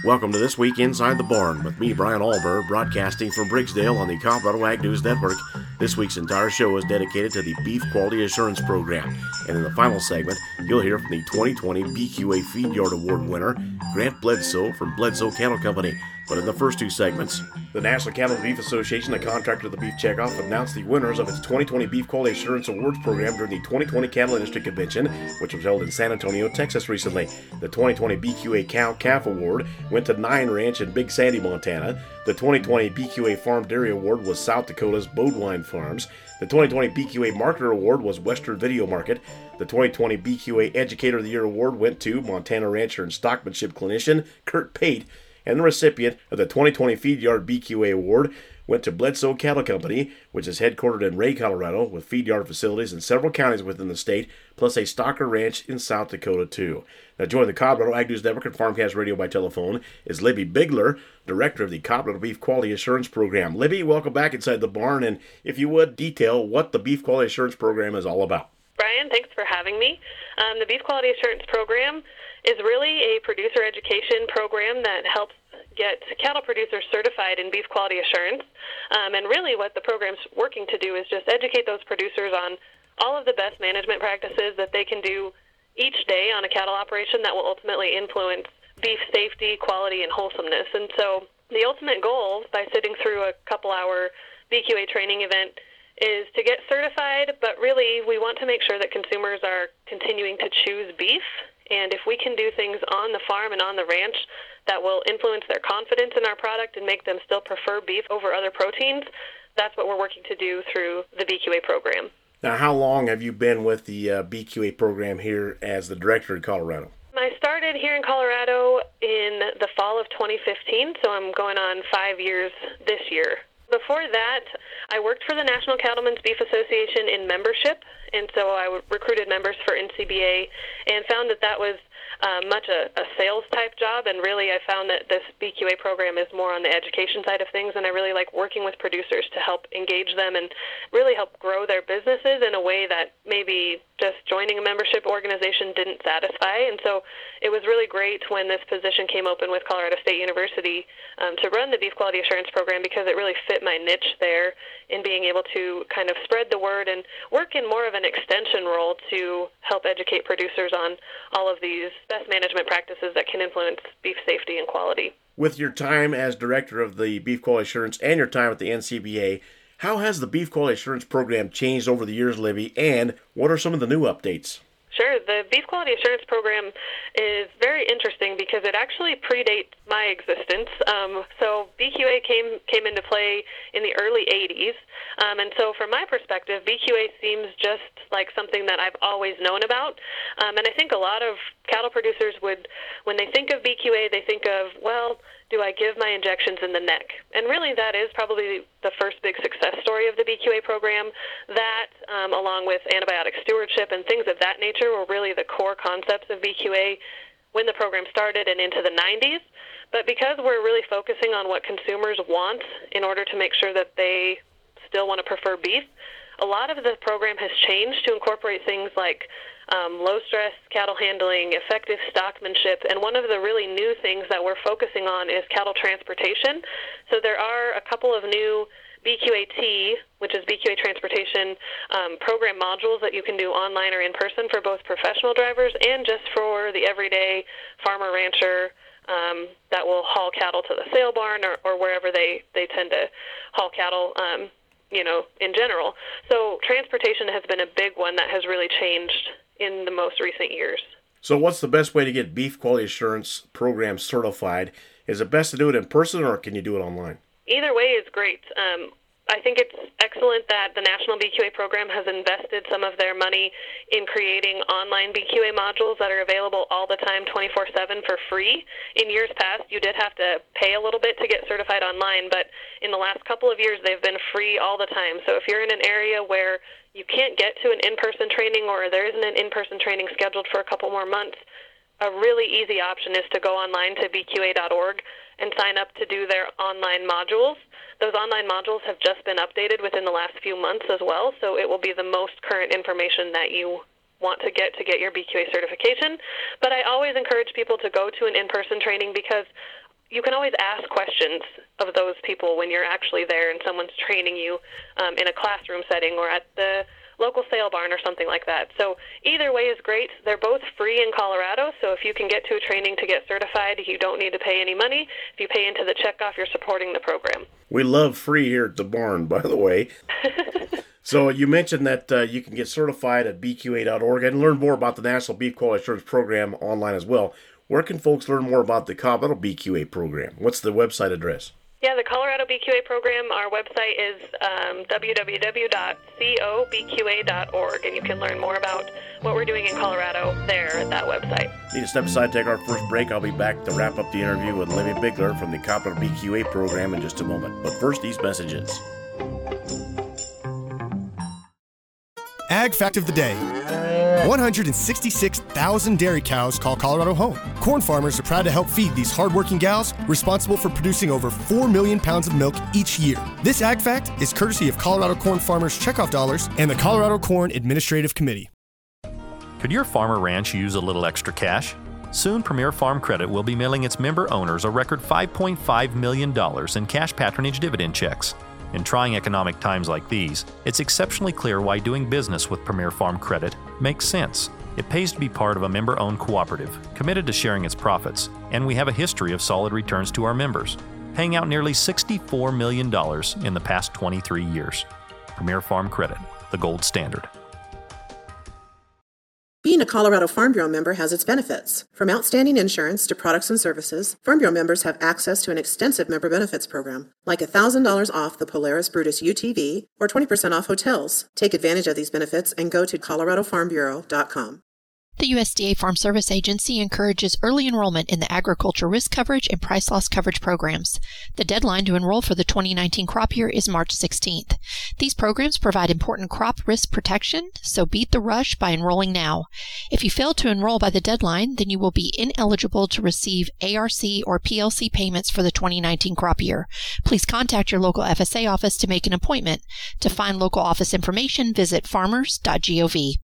Welcome to This Week Inside the Barn with me, Brian Alber, broadcasting from Briggsdale on the Colorado Ag News Network. This week's entire show is dedicated to the Beef Quality Assurance Program. And in the final segment, you'll hear from the 2020 BQA Feed Yard Award winner, Grant Bledsoe from Bledsoe Cattle Company. But in the first two segments, the National Cattle and Beef Association, a contractor of the Beef Checkoff, announced the winners of its 2020 Beef Quality Assurance Awards program during the 2020 Cattle Industry Convention, which was held in San Antonio, Texas recently. The 2020 BQA Cow-Calf Award went to Nine Ranch in Big Sandy, Montana. The 2020 BQA Farm Dairy Award was South Dakota's Bodewine Farms. The 2020 BQA Marketer Award was Western Video Market. The 2020 BQA Educator of the Year Award went to Montana rancher and stockmanship clinician Kurt Pate. And the recipient of the 2020 Feed Yard BQA Award went to Bledsoe Cattle Company, which is headquartered in Ray, Colorado, with feed yard facilities in several counties within the state, plus a stocker ranch in South Dakota, too. Now, joining the Colorado Ag News Network and Farmcast Radio by telephone is Libby Bigler, Director of the Colorado Beef Quality Assurance Program. Libby, welcome back inside the barn, and if you would, detail what the Beef Quality Assurance Program is all about. Brian, thanks for having me. The Beef Quality Assurance Program is really a producer education program that helps get cattle producers certified in beef quality assurance. And really what the program's working to do is just educate those producers on all of the best management practices that they can do each day on a cattle operation that will ultimately influence beef safety, quality, and wholesomeness. And so the ultimate goal by sitting through a couple-hour BQA training event is to get certified, but really we want to make sure that consumers are continuing to choose beef. And if we can do things on the farm and on the ranch that will influence their confidence in our product and make them still prefer beef over other proteins, that's what we're working to do through the BQA program. Now, how long have you been with the BQA program here as the director in Colorado? I started here in Colorado in the fall of 2015, so I'm going on 5 years this year. Before that, I worked for the National Cattlemen's Beef Association in membership, and so I recruited members for NCBA and found that was much a sales-type job, and really I found that this BQA program is more on the education side of things, and I really like working with producers to help engage them and really help grow their businesses in a way that maybe just joining a membership organization didn't satisfy. And so it was really great when this position came open with Colorado State University to run the Beef Quality Assurance Program, because it really fit my niche there in being able to kind of spread the word and work in more of an extension role to help educate producers on all of these best management practices that can influence beef safety and quality. With your time as director of the Beef Quality Assurance and your time at the NCBA, how has the Beef Quality Assurance Program changed over the years, Libby, and what are some of the new updates? Sure. The Beef Quality Assurance Program is very interesting because it actually predates my existence. So BQA came into play in the early 80s. And so from my perspective, BQA seems just like something that I've always known about. And I think a lot of cattle producers would, when they think of BQA, they think of, well, do I give my injections in the neck? And really that is probably the first big success story of the BQA program. That, along with antibiotic stewardship and things of that nature, were really the core concepts of BQA when the program started and into the 90s. But because we're really focusing on what consumers want in order to make sure that they still want to prefer beef, a lot of the program has changed to incorporate things like low-stress cattle handling, effective stockmanship, and one of the really new things that we're focusing on is cattle transportation. So there are a couple of new BQAT, which is BQA transportation program modules that you can do online or in person for both professional drivers and just for the everyday farmer rancher that will haul cattle to the sale barn or wherever they tend to haul cattle, in general. So transportation has been a big one that has really changed in the most recent years. So what's the best way to get Beef Quality Assurance Program certified? Is it best to do it in person, or can you do it online? Either way is great. I think it's excellent that the National BQA Program has invested some of their money in creating online BQA modules that are available all the time, 24/7 for free. In years past, you did have to pay a little bit to get certified online, but in the last couple of years, they've been free all the time. So if you're in an area where you can't get to an in-person training or there isn't an in-person training scheduled for a couple more months, a really easy option is to go online to bqa.org and sign up to do their online modules. Those online modules have just been updated within the last few months as well, so it will be the most current information that you want to get your BQA certification. But I always encourage people to go to an in-person training because you can always ask questions of those people when you're actually there and someone's training you in a classroom setting or at the local sale barn or something like that. So either way is great. They're both free in Colorado, so if you can get to a training to get certified, you don't need to pay any money. If you pay into the checkoff, you're supporting the program. We love free here at the barn, by the way. So you mentioned that you can get certified at bqa.org and learn more about the National Beef Quality Assurance Program online as well. Where can folks learn more about the Colorado BQA program? What's the website address? Yeah, the Colorado BQA program, our website is www.cobqa.org, and you can learn more about what we're doing in Colorado there at that website. Need to step aside, take our first break. I'll be back to wrap up the interview with Libby Bigler from the Colorado BQA program in just a moment. But first, these messages. Ag Fact of the Day. 166,000 dairy cows call Colorado home. Corn farmers are proud to help feed these hardworking gals responsible for producing over 4 million pounds of milk each year. This Ag Fact is courtesy of Colorado Corn Farmers Checkoff Dollars and the Colorado Corn Administrative Committee. Could your farm or ranch use a little extra cash? Soon, Premier Farm Credit will be mailing its member owners a record $5.5 million in cash patronage dividend checks. In trying economic times like these, it's exceptionally clear why doing business with Premier Farm Credit makes sense. It pays to be part of a member-owned cooperative, committed to sharing its profits, and we have a history of solid returns to our members, paying out nearly $64 million in the past 23 years. Premier Farm Credit, the gold standard. Being a Colorado Farm Bureau member has its benefits. From outstanding insurance to products and services, Farm Bureau members have access to an extensive member benefits program, like $1,000 off the Polaris Brutus UTV or 20% off hotels. Take advantage of these benefits and go to coloradofarmbureau.com. The USDA Farm Service Agency encourages early enrollment in the agriculture risk coverage and price loss coverage programs. The deadline to enroll for the 2019 crop year is March 16th. These programs provide important crop risk protection, so beat the rush by enrolling now. If you fail to enroll by the deadline, then you will be ineligible to receive ARC or PLC payments for the 2019 crop year. Please contact your local FSA office to make an appointment. To find local office information, visit farmers.gov.